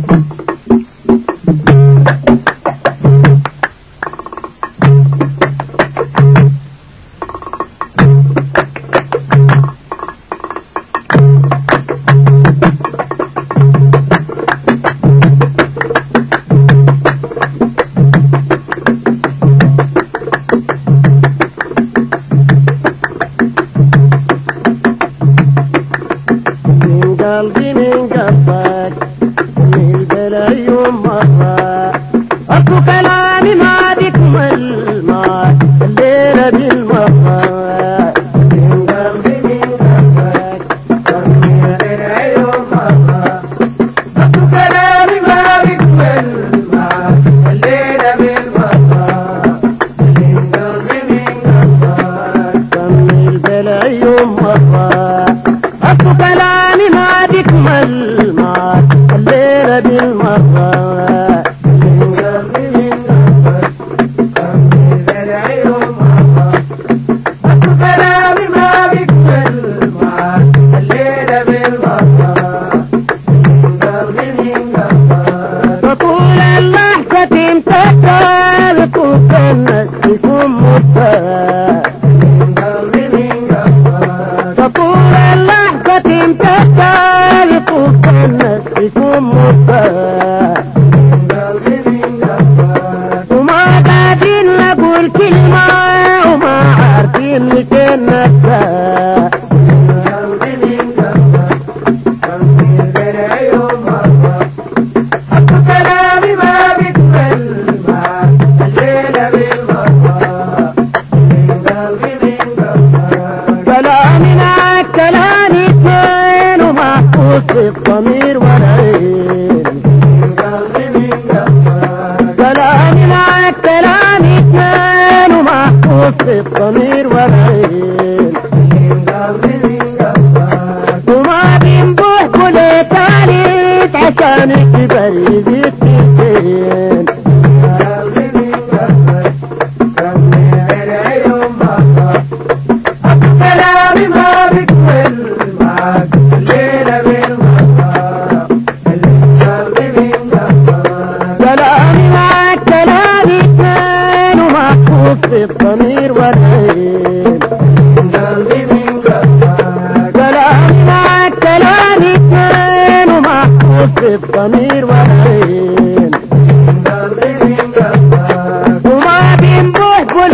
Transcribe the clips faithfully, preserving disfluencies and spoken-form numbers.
قلبي من قلبك من البلا يوم مرة أصل كلامي ما بيكمل معك الليلة بالمرة من قلبي من قلبك من البلا يوم مرة أصل كلامي ما بيكمل معك الليلة بالمرة من قلبي من قلبك من البلا يوم مرة أصل كلامي ما بيكمل معك الليلة بالمرة من قلبي من قلبك من البلا يوم مرة أصل كلامي ما بيكمل معك الليلة بالمرة من قلبي من قلبك تطول اللحظة تمتد بكوك الناس يكون مبتدأ من قلبي من قلبك تطول اللحظة تمتد بكوك الناس يكون مبتدأ من قلبي من قلبك وما قادرين نقول كلمة وما عارفين نتنسى من قلبي من قلبك من البلا يوم مرة أصل كلامي ما بيكمل معك الليلة بالمرة من قلبي من قلبك كلامي معك كلامي اثنين ومحفوظ في الضمير والعين من قلبي من قلبك كلامي معك كلامي اثنين ومحفوظ في الضمير والعين من قلبي من قلبك وما بينبوح كل تالت عشان الكبر يزيد من قلبي من قلبك من البلا يوم مرة أصل كلامي ما بيكمل معك الليلة بالمرة من قلبي من قلبك كلامي معك كلامي اثنين ومحفوظ في الضمير والعين من قلبي من قلبك كلامي معك كلامي اثنين ومحفوظ في الضمير والعين من قلبي من قلبك وما بينبوح كل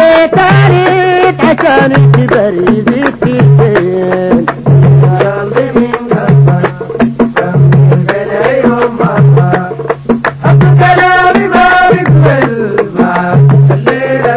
تالت عشان الكبر يزيد في الدين من قلبي من قلبك من البلا يوم مرة أصل كلامي ما بيكمل معك الليلة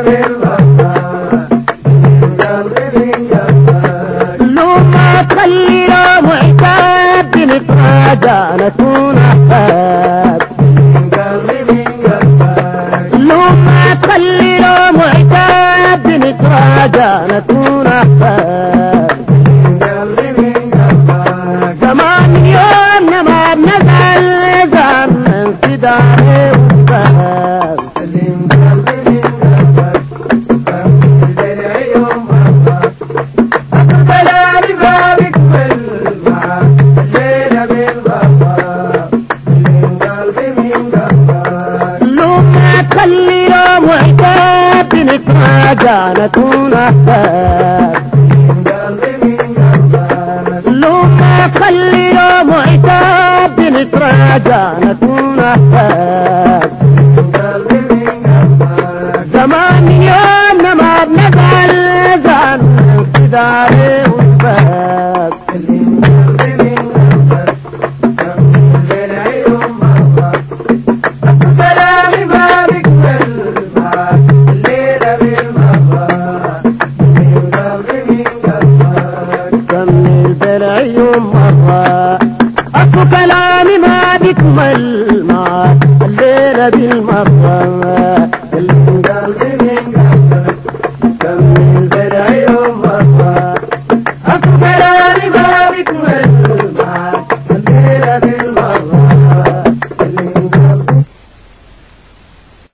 بالمرة من قلبي من قلبك لو ما تخلي لو معتاد بنتراجع نكون أحباب من قلبي من قلبك لو ما تخلي لو معتاد بنتراجع نكون أحباب من قلبي من قلبك زمان يومنا ما بنزعل زعلنا انفداء وفاب من قلبي من قلبك من البلا يوم مرة أصل كلامي ما بيكمل معك الليلة بالمرة من قلبي من قلبك لو ما تخلي لو معتاد بنتراجع نكون أحباب من قلبي من قلبك لو ما تخلي لو معتاد بنتراجع نكون أحباب من قلبي من قلبك زمان يومنا ما بنزعل زعلنا انفداء وفاب من قلبي من قلبك من البلا يوم مرة أصل كلامي ما بيكمل معك الليلة بالمرة من قلبي من قلبك من البلا يوم مرة أصل كلامي ما بيكمل معك الليلة بالمرة من قلبي من قلبك من البلا